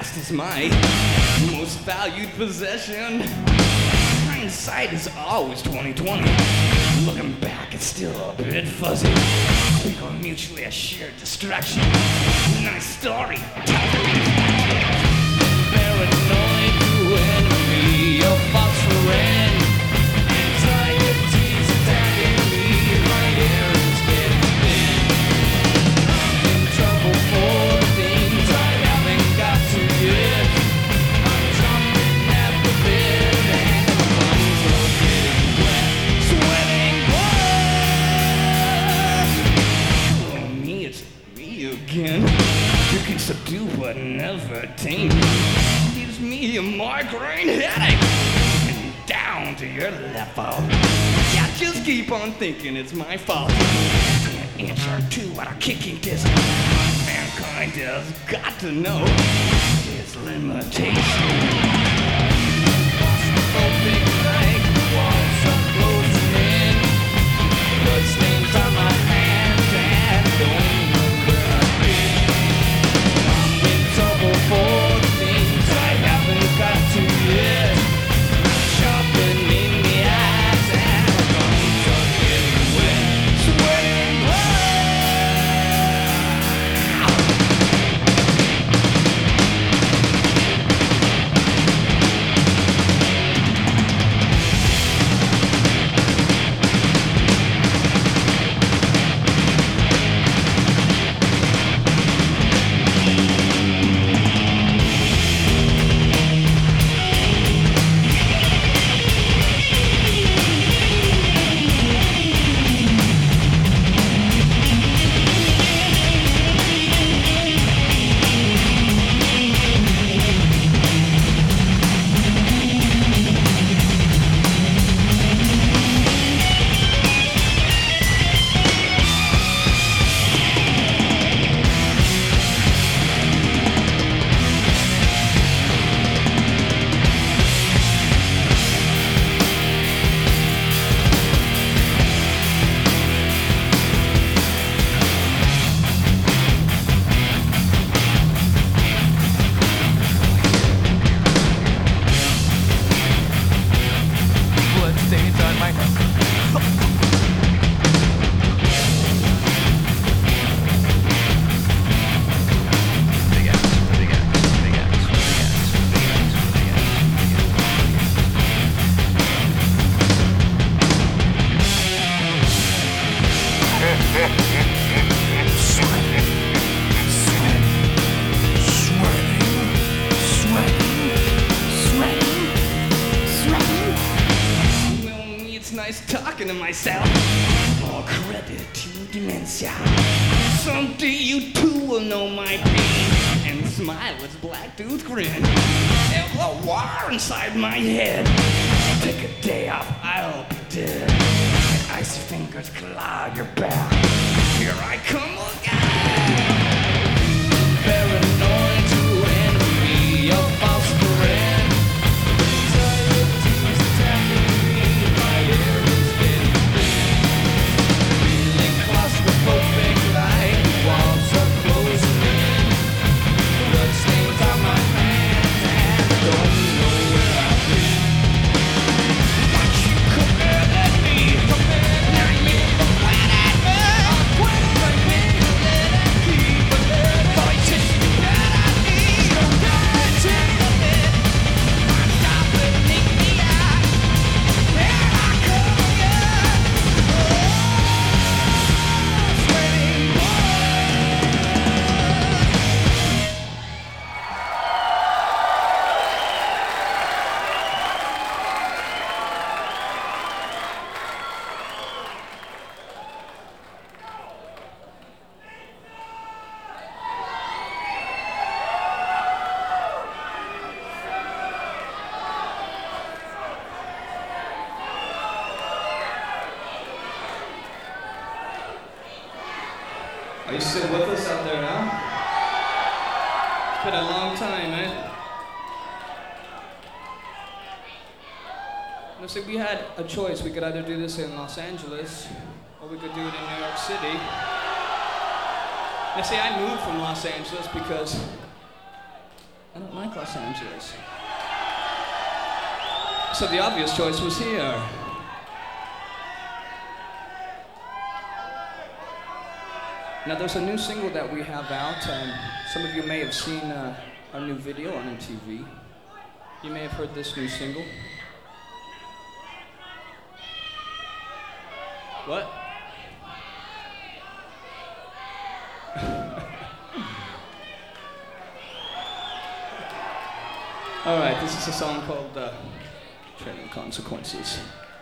past is my most valued possession. Hindsight is always 20/20. Looking back, it's still a bit fuzzy. We are mutually assured destruction. Nice story. Paranoid to enemy, a false friend. Anxiety's attacking me. My hair is getting thin. I'm in trouble for the things I haven't got to yet. I'm jumping at the bed and the lungs are getting wet. Sweating blood. Oh, me, it's me again. You can subdue but never tame me. Gives me a migraine headache. And down to your level. Yeah, just keep on thinking it's my fault. An inch or two out of kicking this. Mankind has got to know its limitations. Claustrophobic like the walls are closing in. Blood stains on my hands and I don't know where I've been. I'm in trouble for the things I haven't got to yet. Shopping in the eyes and my lungs are getting wet. Sweating nice talking to myself. All credit to dementia. Someday you too will know my pain and smile its black tooth grin. There's a war inside my head. Take a day off, I'll be dead. And icy fingers claw your back. Here I come again. Paranoid to enemy, a false friend. Are you still with us out there now? It's been a long time, eh? No, see, we had a choice. We could either do this in Los Angeles, or we could do it in New York City. Now, see, I moved from Los Angeles because I don't like like Los Angeles. So the obvious choice was here. Now there's a new single that we have out. Some of you may have seen our new video on MTV. You may have heard this new single. What? All right, this is a song called Training Consequences.